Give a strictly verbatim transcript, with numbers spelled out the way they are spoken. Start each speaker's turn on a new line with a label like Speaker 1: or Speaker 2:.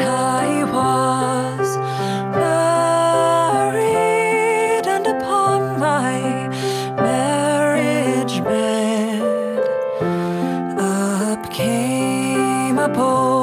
Speaker 1: I was married, and upon my marriage bed up came a boy.